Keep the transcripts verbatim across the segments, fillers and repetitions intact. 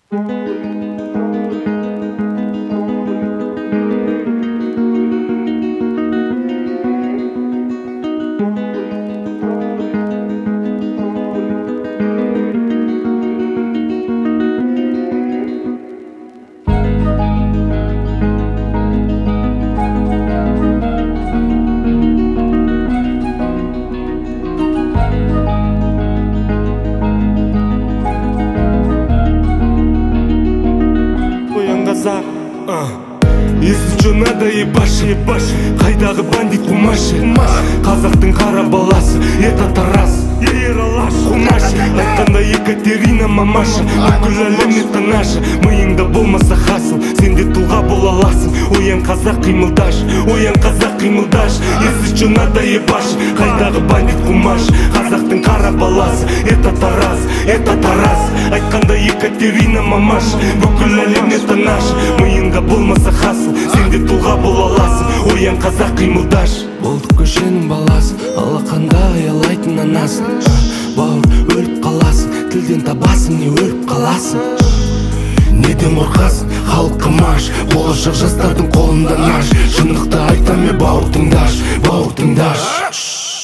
Если что надо ебашь, ебашь, қайдағы бандит кумаши, қазақтың қара баласы, это Тарас, Кумаши, айтқанда Екатерина мамаша, бүкіл әлем это наша, миыңда болмаса хасыл, сенде тұлға бола аласың. Оян қазақ қимылдаш, оян қазақ қимылдаш. Если что надо ебашь, қайдағы бандит кумаш, қазақтың қара баласы, это Тарас, это Тарас, айтқанда Екатерина мамаша, бүкіл әлем это наша, миыңда болмаса хасыл, сенде тұлға бола аласың. Оян қазақ қимылдаш. Болдық көшенің баласы, алақандай алайтын анасын. Бауыр өліп қаласың, тілден табасың, не өліп қаласың. Неден қорқасың, халыққа маш, болашақ жастардың қолында наш. Шындықты айтам е бауыр тыңдаш, бауыр тыңдаш.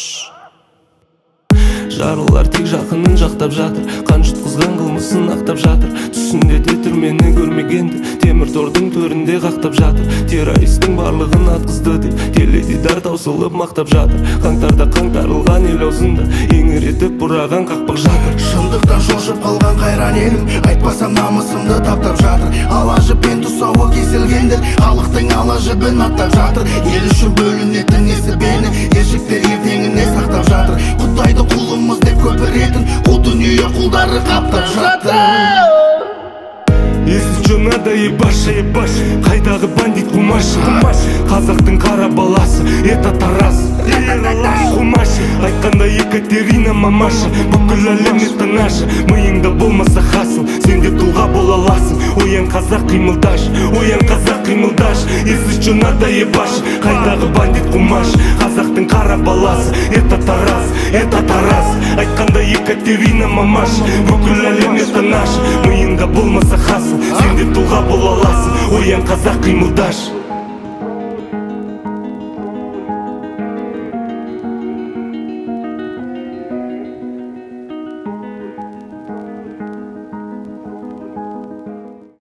Жарылар тек жақынын жақтап жатыр, қан жұтқызған қылмысын ақтап жатыр. Түсінде де түрмені көрмегенді, темір тордың төрінде қақтап жатыр. Террористің барлығын атқызды деп теледидар таусылып мақтап жатыр. Қаңтарда қаңтарылған ел аузында еңіретіп бұраған қақпақ жатыр. Шындықтан шошып қалған қайран елім, айтпасам намысымды таптап жатыр. Ала жіппен тұсауы кесілгендер, халықтың ала жібін аттап жатыр. Ел үшін бөлінетін несібені ершіктер ертеңіне сақтап жатыр. Құдайдың құлымыз деп көпіретін, қу дүние құлдары қаптап жатыр. Если что надо ебашь, ебашь, қайдағы бандит кумаши, қазақтың қара баласы, это Тарас, Кумаши, айтқанда Екатерина мамаша, бүкіл әлем это наша, миыңда болмаса хасыл, сенде тұлға бола аласың. Оян қазақ қимылдаш, оян қазақ қимылдаш. Если что надо ебашь, қайдағы бандит кумаш, қазақтың қара баласы, это Тарас, это Тарас, айтқанда Екатерина мамаша, бүкіл әлем это наша, миыңда болмаса хасыл, сенде тұлға бола аласың. Оян қазақ қимылдаш.